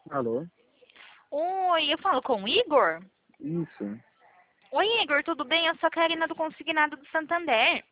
Alô? Oi, eu falo com o Igor? Isso. Oi, Igor, tudo bem? Eu sou a Karina do Consignado do Santander.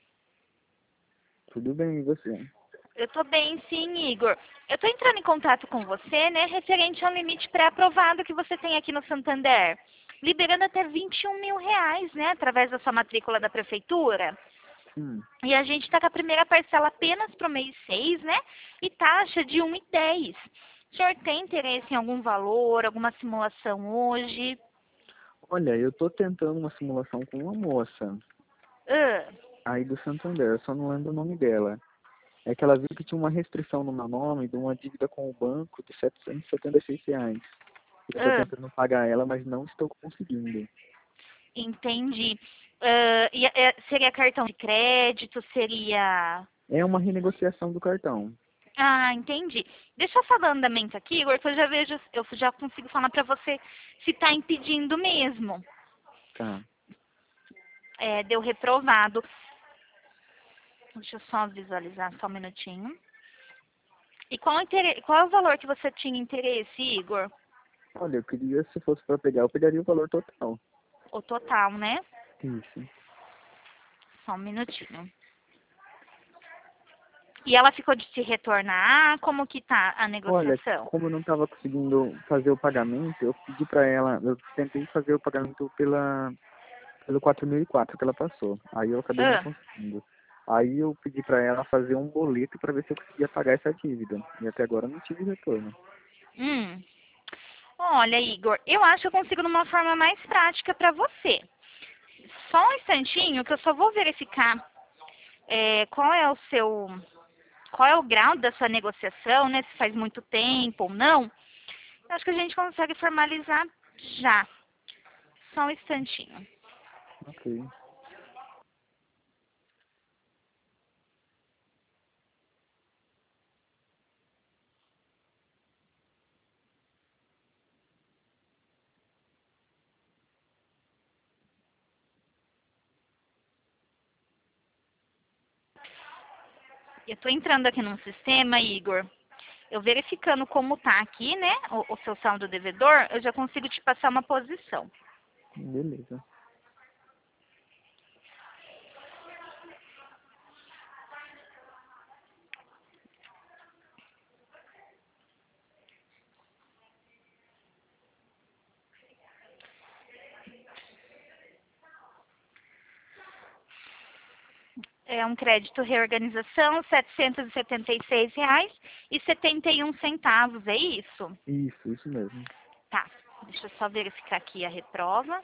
Tudo bem, e você? Eu tô bem, sim, Igor. Eu tô entrando em contato com você, né, referente ao limite pré-aprovado que você tem aqui no Santander, liberando até R$ 21.000, né, através da sua matrícula da prefeitura. Hum. E a gente tá com a primeira parcela apenas pro mês 6, né, e taxa de 1,10. O senhor tem interesse em algum valor, alguma simulação hoje? Olha, eu tô tentando uma simulação com uma moça Ah, aí do Santander, eu só não lembro o nome dela. É que ela viu que tinha uma restrição no meu nome de uma dívida com o banco de R$ 776. Eu tô ah. tentando pagar ela, mas não estou conseguindo. Entendi. Seria cartão de crédito? Seria. É uma renegociação do cartão. Ah, entendi. Deixa eu só dar andamento aqui, Igor, que eu já vejo, eu já consigo falar para você se está impedindo mesmo. Tá. É, deu reprovado. Deixa eu só visualizar só um minutinho. E qual é o valor que você tinha interesse, Igor? Olha, eu queria, se fosse para pegar, eu pegaria o valor total. O total, né? Isso. Só um minutinho. E ela ficou de te retornar? Como que tá a Olha, negociação? como eu não estava conseguindo fazer o pagamento, eu pedi para ela, eu tentei fazer o pagamento pelo 4004 que ela passou. Aí eu acabei não Ah. conseguindo. Aí eu pedi para ela fazer um boleto para ver se eu conseguia pagar essa dívida. E até agora eu não tive retorno. Hum. Olha, Igor, eu acho que eu consigo de uma forma mais prática para você. Só um instantinho que eu só vou verificar qual é qual é o grau da sua negociação, né? Se faz muito tempo ou não. Eu acho que a gente consegue formalizar já. Só um instantinho. Ok. Eu estou entrando aqui no sistema, Igor. Eu verificando como tá aqui, né? O seu saldo devedor, eu já consigo te passar uma posição. Beleza. É um crédito reorganização, R$ 776,71, é isso? Isso mesmo. Tá, deixa eu só verificar aqui a reprova.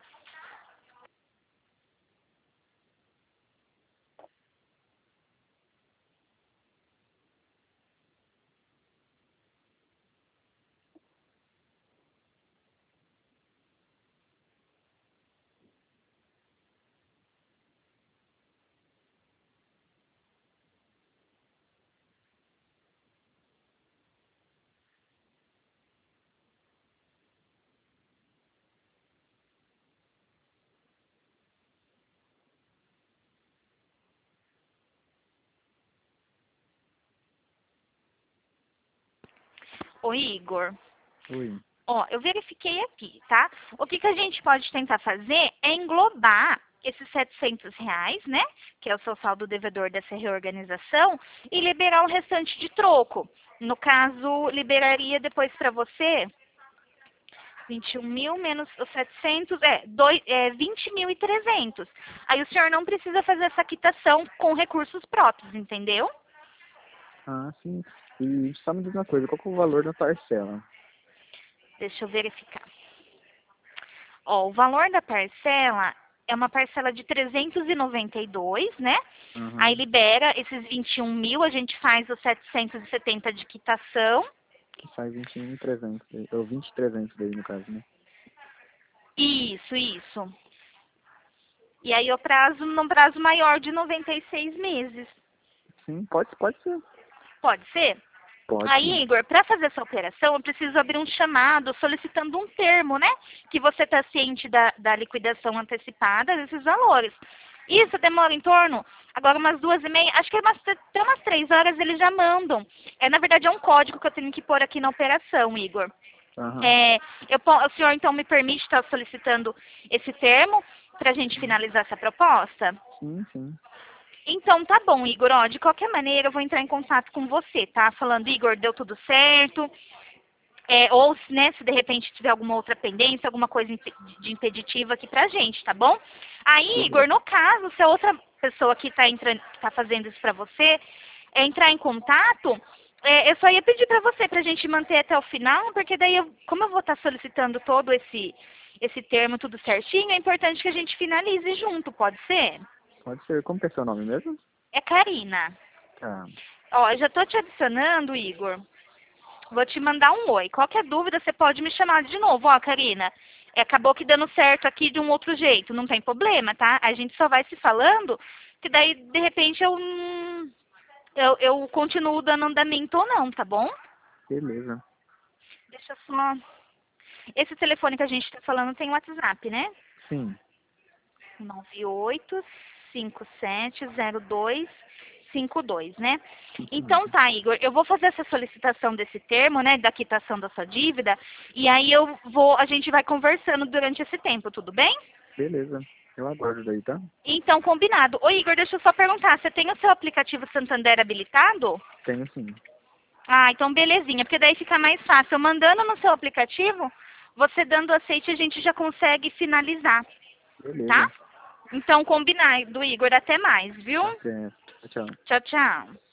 Ô Igor, Oi. ó, eu verifiquei aqui, tá? O que a gente pode tentar fazer é englobar esses R$ 700, né? Que é o seu saldo devedor dessa reorganização, e liberar o restante de troco. No caso, liberaria depois para você 21 mil menos os 700, 20.300. Aí o senhor não precisa fazer essa quitação com recursos próprios, entendeu? Ah, sim. E só me diz uma coisa, qual que é o valor da parcela? Deixa eu verificar. Ó, o valor da parcela é uma parcela de 392, né? Aí Aham. libera esses 21 mil, a gente faz os 770 de quitação. Que sai 21.300, ou 20.300 daí no caso, né? Isso, isso. E aí o prazo, num prazo maior de 96 meses. Sim, pode ser. Pode ser? Pode sim. Aí, Igor, para fazer essa operação, eu preciso abrir um chamado solicitando um termo, né? Que você está ciente da liquidação antecipada desses valores. Isso demora em torno, agora umas 2h30, acho que até umas 3 horas eles já mandam. Na verdade é um código que eu tenho que pôr aqui na operação, Igor. Aham. O senhor então me permite estar solicitando esse termo para a gente finalizar essa proposta? Sim, sim. Então tá bom, Igor. Ó, de qualquer maneira eu vou entrar em contato com você, tá? Falando, Igor, deu tudo certo. Ou né, se de repente tiver alguma outra pendência, alguma coisa de impeditiva aqui pra gente, tá bom? Aí, Igor, no caso, se a outra pessoa que tá fazendo isso pra você entrar em contato, eu só ia pedir pra você, pra gente manter até o final, porque daí, como eu vou estar solicitando todo esse termo tudo certinho, é importante que a gente finalize junto, pode ser? Pode ser. Como que é seu nome mesmo? É Karina. Tá. Ó, eu já tô te adicionando, Igor. Vou te mandar um oi. Qualquer dúvida, você pode me chamar de novo. Ó, Karina, acabou que dando certo aqui de um outro jeito. Não tem problema, tá? A gente só vai se falando, que daí, de repente, eu continuo dando andamento ou não, tá bom? Beleza. Deixa eu só... Esse telefone que a gente tá falando tem WhatsApp, né? Sim. 98570252, né? Isso Então mesmo. tá, Igor, eu vou fazer essa solicitação desse termo, né, da quitação da sua dívida, e aí a gente vai conversando durante esse tempo, tudo bem? Beleza. Eu aguardo daí, tá? Então, combinado. Ô, Igor, deixa eu só perguntar, você tem o seu aplicativo Santander habilitado? Tenho sim. Ah, então belezinha, porque daí fica mais fácil. Eu mandando no seu aplicativo, você dando aceite, a gente já consegue finalizar, tá? Beleza. Então, combinado, Igor. Até mais, viu? Até. Tchau, tchau. Tchau, tchau.